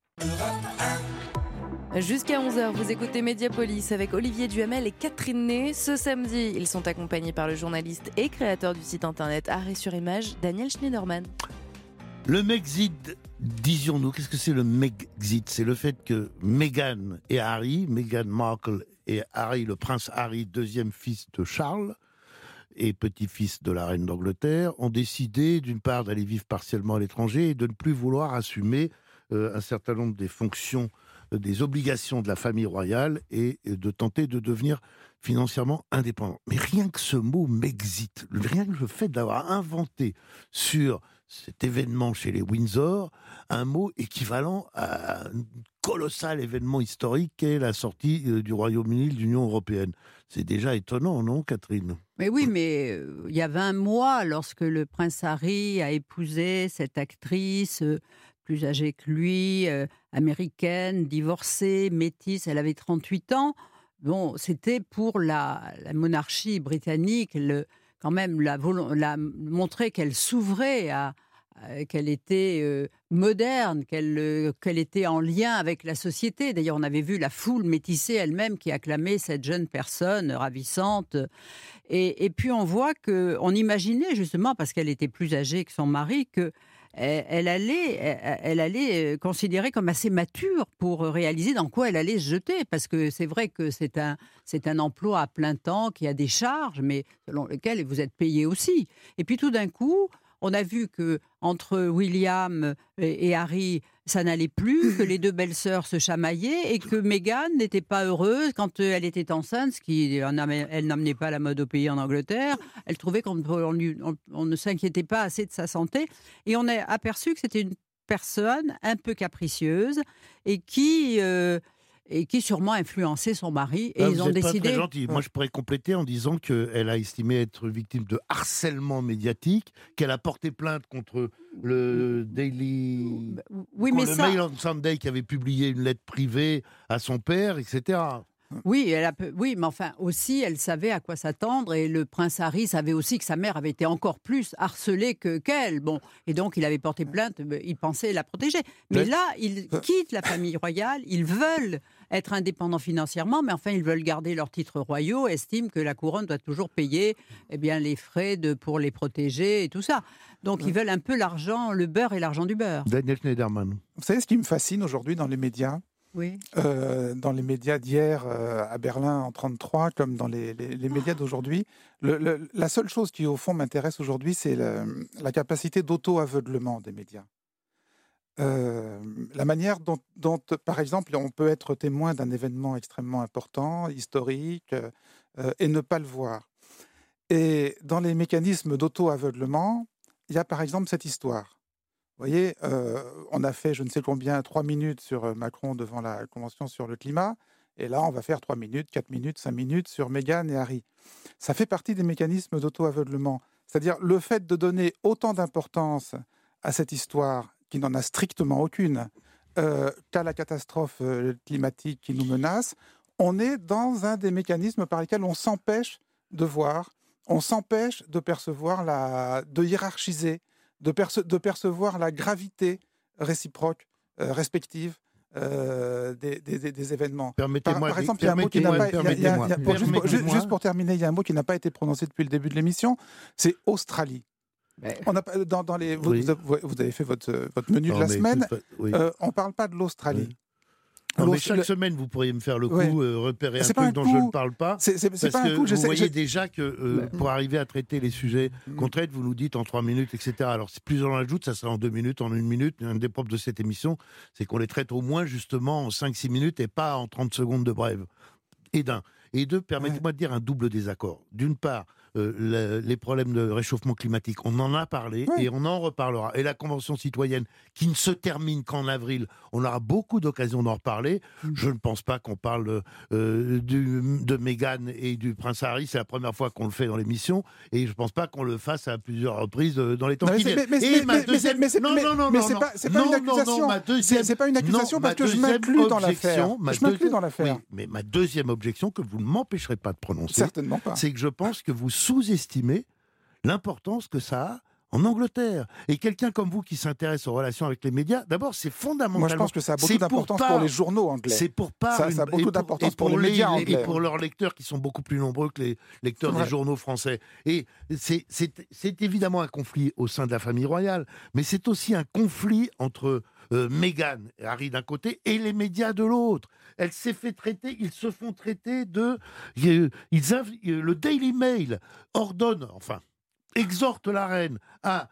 Jusqu'à onze heures, vous écoutez Mediapolis avec Olivier Duhamel et Catherine Ney. Ce samedi, ils sont accompagnés par le journaliste et créateur du site internet Arrêt sur Image, Daniel Schneiderman. Le Megxit, disions-nous, qu'est-ce que c'est le Megxit ? C'est le fait que Meghan et Harry, Meghan Markle et Harry, le prince Harry, deuxième fils de Charles et petit-fils de la reine d'Angleterre, ont décidé d'une part d'aller vivre partiellement à l'étranger et de ne plus vouloir assumer euh, un certain nombre des fonctions des obligations de la famille royale et de tenter de devenir financièrement indépendant. Mais rien que ce mot m'excite. Rien que le fait d'avoir inventé sur cet événement chez les Windsor un mot équivalent à un colossal événement historique qu'est la sortie du Royaume-Uni de l'Union européenne. C'est déjà étonnant, non, Catherine ? Mais oui, mais euh, il y a vingt mois, lorsque le prince Harry a épousé cette actrice euh, plus âgée que lui, euh, américaine, divorcée, métisse, elle avait trente-huit ans. Bon, c'était pour la, la monarchie britannique, le, quand même, la, la, montrer qu'elle s'ouvrait à, qu'elle était euh, moderne, qu'elle euh, qu'elle était en lien avec la société. D'ailleurs, on avait vu la foule métissée elle-même qui acclamait cette jeune personne ravissante. Et, et puis, on voit qu'on imaginait justement, parce qu'elle était plus âgée que son mari, que elle, elle allait, elle, elle allait considérer comme assez mature pour réaliser dans quoi elle allait se jeter. Parce que c'est vrai que c'est un, c'est un emploi à plein temps qui a des charges, mais selon lesquelles vous êtes payé aussi. Et puis, tout d'un coup, on a vu que entre William et Harry, ça n'allait plus, que les deux belles-sœurs se chamaillaient et que Meghan n'était pas heureuse quand elle était enceinte, ce qui elle n'amenait pas la mode au pays en Angleterre. Elle trouvait qu'on on, on ne s'inquiétait pas assez de sa santé. Et on a aperçu que c'était une personne un peu capricieuse et qui... Euh, et qui sûrement influençait son mari. Et ah, ils vous ont êtes décidé... pas très gentil. Moi, je pourrais compléter en disant qu'elle a estimé être victime de harcèlement médiatique, qu'elle a porté plainte contre le Daily... Oui, mais le ça... Mail on Sunday qui avait publié une lettre privée à son père, et cetera. Oui, elle a, oui, mais enfin aussi, elle savait à quoi s'attendre et le prince Harry savait aussi que sa mère avait été encore plus harcelée que qu'elle. Bon, et donc il avait porté plainte, il pensait la protéger. Mais là, ils quittent la famille royale, ils veulent être indépendants financièrement, mais enfin ils veulent garder leurs titres royaux, estiment que la couronne doit toujours payer eh bien, les frais de, pour les protéger et tout ça. Donc ils veulent un peu l'argent, le beurre et l'argent du beurre. Daniel Schneiderman. Vous savez ce qui me fascine aujourd'hui dans les médias ? Oui. Euh, dans les médias d'hier euh, à Berlin en trente-trois, comme dans les, les, les médias d'aujourd'hui, le, le, la seule chose qui au fond m'intéresse aujourd'hui, c'est le, la capacité d'auto-aveuglement des médias. Euh, la manière dont, dont, par exemple, on peut être témoin d'un événement extrêmement important, historique, euh, et ne pas le voir. Et dans les mécanismes d'auto-aveuglement, il y a par exemple cette histoire. Vous voyez, euh, on a fait je ne sais combien, trois minutes sur Macron devant la Convention sur le climat, et là on va faire trois minutes, quatre minutes, cinq minutes sur Meghan et Harry. Ça fait partie des mécanismes d'auto-aveuglement. C'est-à-dire le fait de donner autant d'importance à cette histoire, qui n'en a strictement aucune, euh, qu'à la catastrophe euh, climatique qui nous menace, on est dans un des mécanismes par lesquels on s'empêche de voir, on s'empêche de percevoir, la, de hiérarchiser, De, perce- de percevoir la gravité réciproque, euh, respective euh, des, des, des événements. Permettez-moi, par, par exemple, il y a un mot qui n'a pas... y a, y a, y a, pour, juste, pour, juste pour terminer, il y a un mot qui n'a pas été prononcé depuis le début de l'émission, c'est Australie. Mais... On a, dans, dans les, vous, oui. vous, avez, vous avez fait votre, votre menu non, de la semaine, tout, oui. euh, on ne parle pas de l'Australie. Oui. Non, mais chaque le... semaine, vous pourriez me faire le coup, ouais. euh, repérer un c'est truc dont coup. je ne parle pas. C'est, c'est, c'est parce pas que un coup, je vous sais, voyez je... déjà que euh, ouais. pour arriver à traiter les sujets mmh. qu'on traite, vous nous dites en trois minutes, et cetera. Alors, si plus on en ajoute, ça sera en deux minutes, en une minute. Un des propres de cette émission, c'est qu'on les traite au moins justement en cinq six minutes et pas en trente secondes de brève. Et d'un. Et deux, permettez-moi ouais. de dire un double désaccord. D'une part, euh, le, les problèmes de réchauffement climatique, on en a parlé oui. et on en reparlera. Et la Convention citoyenne, qui ne se termine qu'en avril, on aura beaucoup d'occasions d'en reparler. Mmh. Je ne pense pas qu'on parle euh, du, de Meghan et du prince Harry. C'est la première fois qu'on le fait dans l'émission. Et je ne pense pas qu'on le fasse à plusieurs reprises dans les temps non, qui viennent. Mais, mais, mais, deuxième... mais, non, non, non, mais non, c'est non, pas, c'est pas non, une accusation. Non, non, deuxième... c'est pas une accusation non, parce que je m'inclus dans l'affaire. Je m'inclus dans l'affaire. Oui, mais ma deuxième objection, que vous ne m'empêcherez pas de prononcer, certainement pas, c'est que je pense que vous sous-estimez l'importance que ça a en Angleterre. Et quelqu'un comme vous qui s'intéresse aux relations avec les médias, d'abord, c'est fondamentalement... Moi, je pense que ça a beaucoup d'importance pour, pour les journaux anglais. C'est pour pas... Ça, une... ça a beaucoup d'importance pour, pour, pour les médias anglais. Et pour leurs lecteurs, qui sont beaucoup plus nombreux que les lecteurs des journaux français. Et c'est, c'est, c'est évidemment un conflit au sein de la famille royale, mais c'est aussi un conflit entre euh, Meghan et Harry d'un côté et les médias de l'autre. Elle s'est fait traiter, ils se font traiter de... Ils, ils, le Daily Mail ordonne, enfin... exhorte la reine à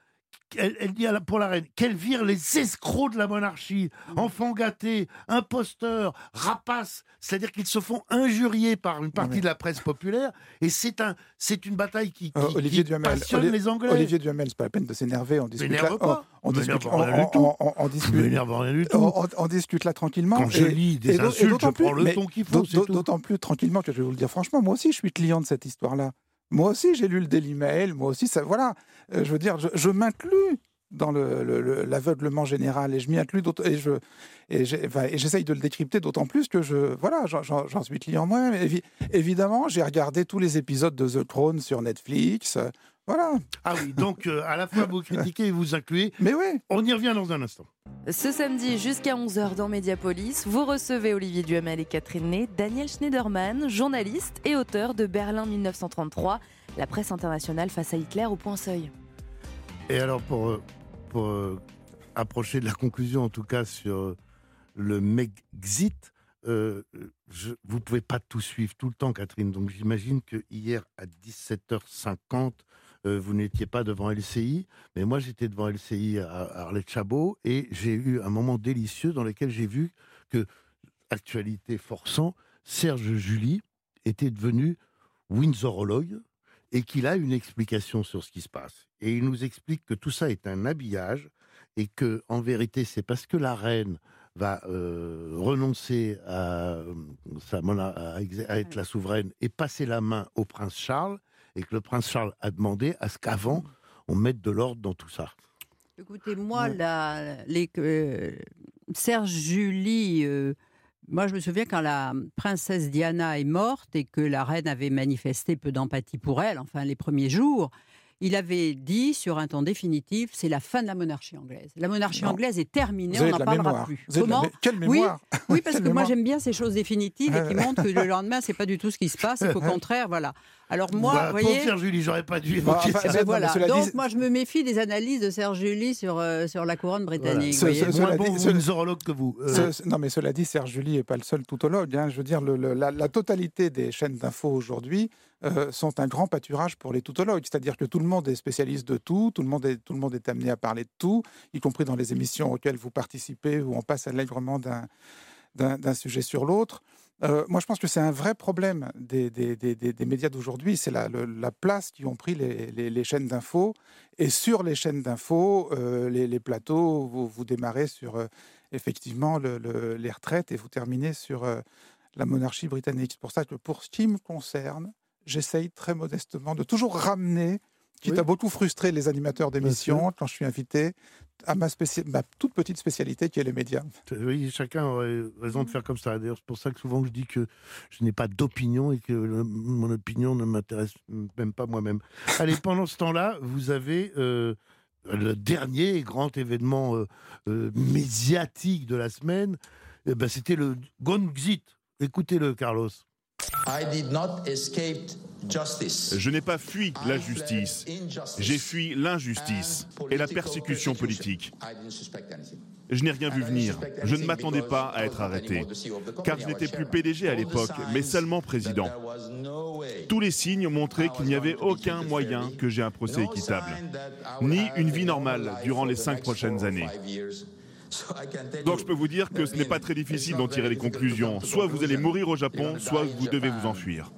Elle, elle dit à la- pour la reine qu'elle vire les escrocs de la monarchie, enfants gâtés, imposteurs, rapaces, c'est-à-dire qu'ils se font injurier par une partie mais- de la presse populaire, et c'est un, c'est une bataille qui, qui, Euh, Olivier qui Duhamel, passionne Oli- les Anglais. Olivier Duhamel, c'est pas la peine de s'énerver, on discute M'énerve là, pas. on, on discute, M'énerve on, rien du on- tout. on- on- on discute, M'énerve rien du tout. on, on- on discute là tranquillement. Quand je et- lis des et d'au- et insultes, d'autant je prends plus- le mais ton qu'il faut, d'au- c'est tout. D'autant plus tranquillement que je vais vous le dire franchement, moi aussi je suis client de cette histoire-là. Moi aussi j'ai lu le Daily Mail, moi aussi ça, voilà. Euh, je veux dire, je, je m'inclus dans le, le- le- l'aveuglement général et je m'y inclus d'autant- et je et, j'ai- enfin, et j'essaye de le décrypter d'autant plus que je voilà j'en, j'en- j'en suis client moi-même. Évi- évidemment j'ai regardé tous les épisodes de The Crown sur Netflix, euh, voilà. Ah oui, donc euh, à la fois vous critiquez et vous incluez. Mais oui. On y revient dans un instant. Ce samedi jusqu'à onze heures dans Mediapolis, vous recevez Olivier Duhamel et Catherine Ney, Daniel Schneiderman, journaliste et auteur de Berlin mille neuf cent trente-trois, la presse internationale face à Hitler au point seuil. Et alors, pour, euh, pour euh, approcher de la conclusion, en tout cas, sur euh, le Megxit, euh, je, vous ne pouvez pas tout suivre tout le temps, Catherine. Donc, j'imagine que hier, à dix-sept heures cinquante, euh, vous n'étiez pas devant L C I, mais moi, j'étais devant L C I à, à Arlette-Chabot, et j'ai eu un moment délicieux dans lequel j'ai vu que, actualité forçant, Serge July était devenu windsorologue, et qu'il a une explication sur ce qui se passe. Et il nous explique que tout ça est un habillage et que, en vérité, c'est parce que la reine va euh, renoncer à, euh, sa mona- à, exa- à être la souveraine et passer la main au prince Charles, et que le prince Charles a demandé à ce qu'avant, on mette de l'ordre dans tout ça. Écoutez, moi, la, les, euh, Serge July, euh, moi je me souviens quand la princesse Diana est morte et que la reine avait manifesté peu d'empathie pour elle, enfin les premiers jours, il avait dit sur un ton définitif, c'est la fin de la monarchie anglaise. La monarchie Non. anglaise est terminée, Vous avez on de n'en la parlera mémoire. plus. Vous avez de la Comment mé- Quelle Oui, mémoire. oui, parce Quelle que moi mémoire. j'aime bien ces choses définitives et qui montrent que le lendemain, c'est pas du tout ce qui se passe et qu'au contraire, voilà. Alors moi, Voilà, vous pour voyez... Serge July, j'aurais pas dû Bah, évoquer enfin, ça. c'est- Ben voilà. mais cela Donc dit- moi je me méfie des analyses de Serge July sur, euh, sur la couronne britannique. Ce- vous voyez. ce- Moins cela bon dit- ce- windsorologue que vous. Euh, Ce- non, mais cela dit, Serge July n'est pas le seul toutologue. Hein. Je veux dire, le- le- la, la totalité des chaînes d'infos aujourd'hui euh, sont un grand pâturage pour les toutologues. C'est-à-dire que tout le monde est spécialiste de tout, tout le monde est, tout le monde est amené à parler de tout, y compris dans les émissions auxquelles vous participez, où on passe allègrement d'un, d'un, d'un sujet sur l'autre. Euh, moi, je pense que c'est un vrai problème des, des, des, des- des médias d'aujourd'hui. C'est la, le- la place qu'ont pris les, les, les chaînes d'infos. Et sur les chaînes d'infos, euh, les, les plateaux, vous, vous démarrez sur euh, effectivement le- le- les retraites et vous terminez sur euh, la monarchie britannique. C'est pour ça que pour ce qui me concerne, j'essaye très modestement de toujours ramener, quitte Oui. à beaucoup frustrer les animateurs d'émissions quand je suis invité, à ma, spéci- ma toute petite spécialité qui est les médias. Oui, chacun aurait raison de faire comme ça. D'ailleurs, c'est pour ça que souvent je dis que je n'ai pas d'opinion et que le- mon opinion ne m'intéresse même pas moi-même. Allez, pendant ce temps-là, vous avez euh, le dernier grand événement euh, euh, médiatique de la semaine. Eh ben, c'était le Gonxit. Écoutez-le, Carlos. Je n'ai pas fui la justice, j'ai fui l'injustice et la persécution politique. Je n'ai rien vu venir, je ne m'attendais pas à être arrêté, car je n'étais plus P D G à l'époque, mais seulement président. Tous les signes montraient qu'il n'y avait aucun moyen que j'ai un procès équitable, ni une vie normale durant les cinq prochaines années. Donc je peux vous dire que ce n'est pas très difficile d'en tirer les conclusions. Soit vous allez mourir au Japon, soit vous devez vous enfuir.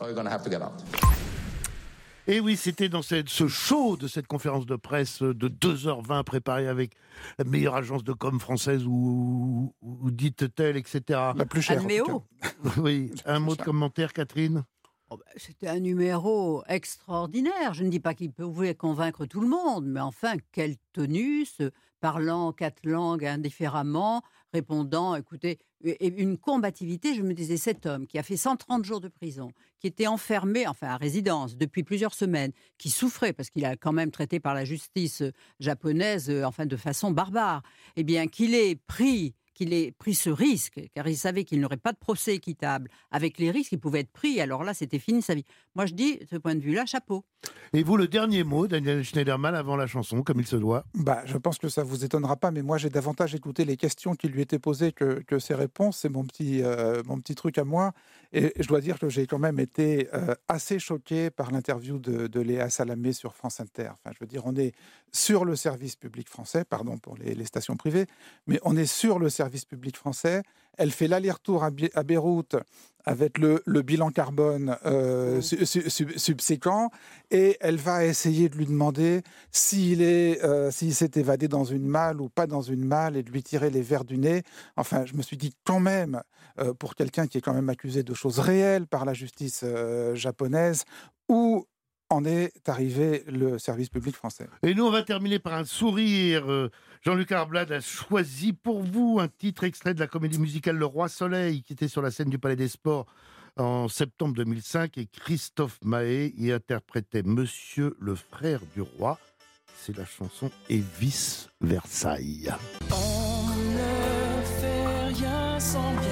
Et oui, c'était dans cette, ce show de cette conférence de presse de deux heures vingt préparée avec la meilleure agence de com française ou, ou, ou dite-t-elle, et cetera. La plus chère. en tout Alméo. cas. Oui, un mot de commentaire, Catherine. Oh ben, c'était un numéro extraordinaire. Je ne dis pas qu'il pouvait convaincre tout le monde, mais enfin, quelle tenue, ce parlant quatre langues indifféremment, répondant, écoutez, et une combativité. Je me disais, cet homme qui a fait cent trente jours de prison, qui était enfermé, enfin à résidence, depuis plusieurs semaines, qui souffrait, parce qu'il a quand même traité par la justice japonaise, enfin de façon barbare, eh bien, qu'il ait pris, qu'il ait pris ce risque, car il savait qu'il n'aurait pas de procès équitable. Avec les risques, il pouvait être pris, alors là, c'était fini sa vie. Moi, je dis, de ce point de vue-là, chapeau. Et vous, le dernier mot, Daniel Schneiderman, avant la chanson, comme il se doit? Bah, je pense que ça vous étonnera pas, mais moi, j'ai davantage écouté les questions qui lui étaient posées que, que ses réponses. C'est mon petit, euh, mon petit truc à moi. Et je dois dire que j'ai quand même été euh, assez choqué par l'interview de, de Léa Salamé sur France Inter. Enfin, je veux dire, on est sur le service public français, pardon pour les, les stations privées, mais on est sur le service public français. Elle fait l'aller-retour à, Bi- à Beyrouth avec le, le bilan carbone euh, su- su- su- subséquent, et elle va essayer de lui demander s'il est, euh, s'il s'est évadé dans une malle ou pas dans une malle, et de lui tirer les vers du nez. Enfin, je me suis dit quand même, euh, pour quelqu'un qui est quand même accusé de choses réelles par la justice euh, japonaise, où en est arrivé le service public français. Et nous, on va terminer par un sourire. Euh, Jean-Luc Arblade a choisi pour vous un titre extrait de la comédie musicale Le Roi Soleil, qui était sur la scène du Palais des Sports en septembre deux mille cinq, et Christophe Mahé y interprétait Monsieur le frère du roi. C'est la chanson Et vice Versailles. On ne fait rien sans bien.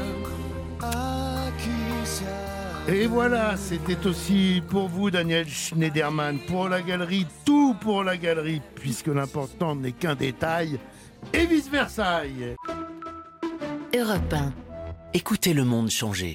Et voilà, c'était aussi pour vous, Daniel Schneiderman, pour la galerie, tout pour la galerie, puisque l'important n'est qu'un détail, et vice Versailles. Europe un. Écoutez le monde changer.